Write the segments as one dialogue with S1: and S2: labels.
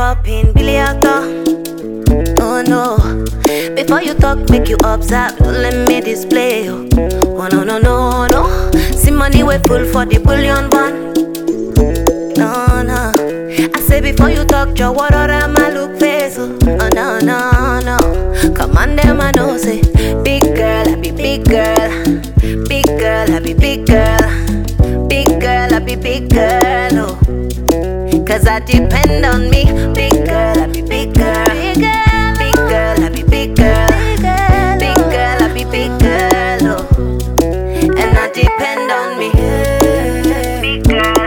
S1: popping, Billy Arthur. Oh no, before you talk, make you observe. Don't let me display. Oh no, no, no, no. See money we full for the bullion one. No, no. I say before you talk, your water and my look face. Oh no, no, no. Come on, them I know say, big girl, I be big girl. Big girl, I be big girl. Big girl, I be big girl. Oh, cause I depend on me. Big girl, I be big girl. Big girl, big girl, I be big girl. Big girl, I be big girl. Oh, and I depend on me. Big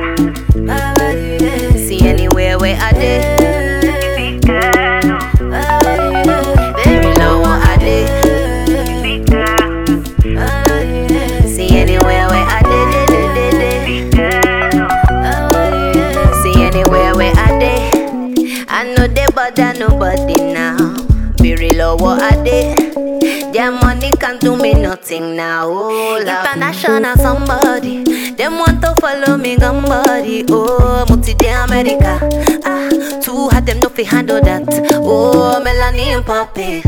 S1: girl, see anywhere where I did. Big girl, very low what I did. Big girl, see anywhere where I did. Big girl, see anywhere where I did. I know they bother nobody now. Very low what I did. Their money can't do me nothing now. Oh, international somebody. Them want to follow me gun body. Oh, multi de America. Ah, too hard them no fi handle that. Oh, melanin poppy.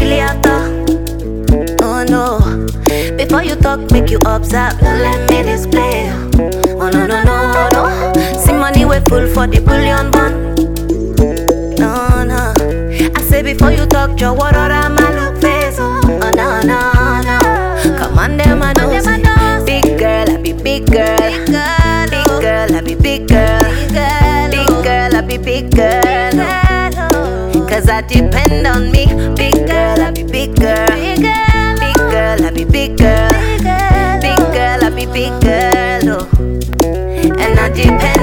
S1: Oh no, before you talk, make you observe. Don't let me display. Oh no, no, no, no. See money we full for the bullion one. No, no. I say before you talk, your water and my look face. Oh no, no, no. Come on, them I know. Big girl, I be big girl. Big girl, I be big girl. Big girl, I be big girl. Cause I depend on me. Big girl, I be big girl. Big girl, I be big girl. Big girl, I be big girl. Oh, and I depend